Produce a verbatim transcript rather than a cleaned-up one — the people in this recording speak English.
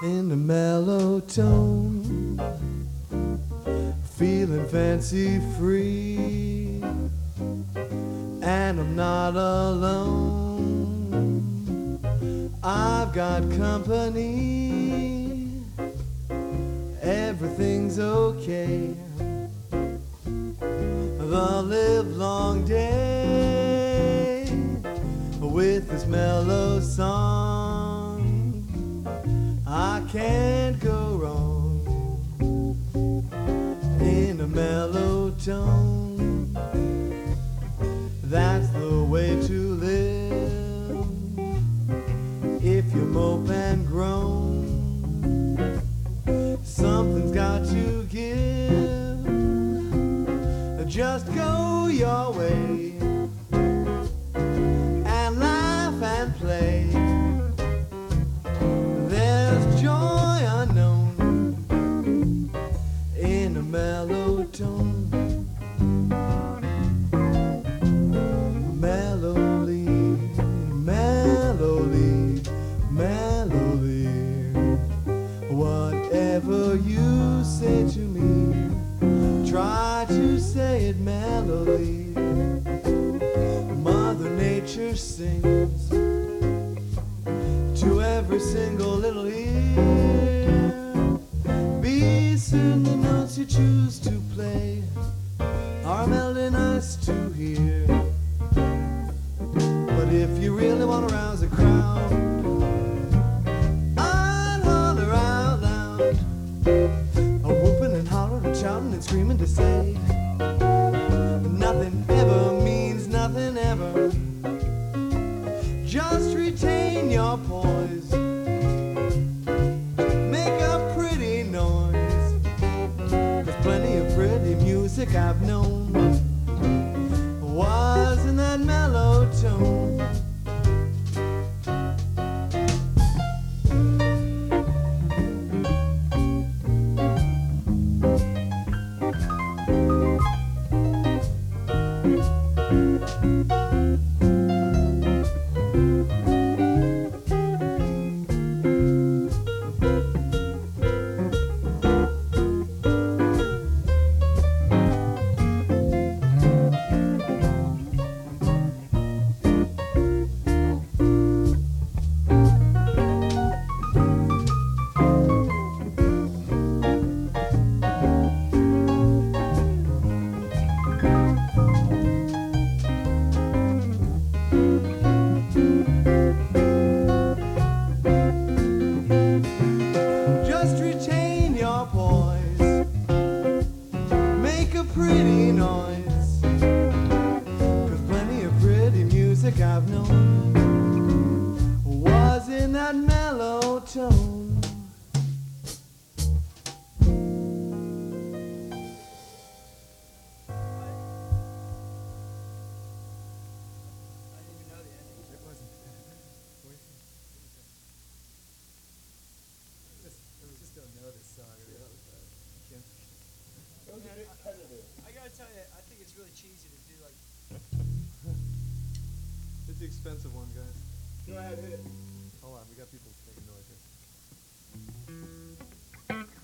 in a mellow tone, feeling fancy free, and I'm not alone. I've got company, everything's okay. The livelong day with this mellow song, I can't go wrong in a mellow tone. That's the way to live. If you mope and groan, something's got to give. Just go your way and laugh and play. There's joy unknown in a mellow tone. Mellowly, mellowly, mellowly. Whatever you say to me, try to say it mellowly. Mother Nature sings to every single little ear. Be certain the notes you choose to play are melody nice to hear. But if you really want to rouse a crowd, I'd holler out loud, a whooping and hollering and shouting and screaming to say, nothing ever means nothing ever. Just retain your poise, make a pretty noise. There's plenty of pretty music I've known was in that mellow tone. Pretty noise, 'cause plenty of pretty music I've known was in that mellow tone. I gotta tell you, I think it's really cheesy to do like. It's the expensive one, guys. Go ahead, hit it. Hold on, we got people making noise here.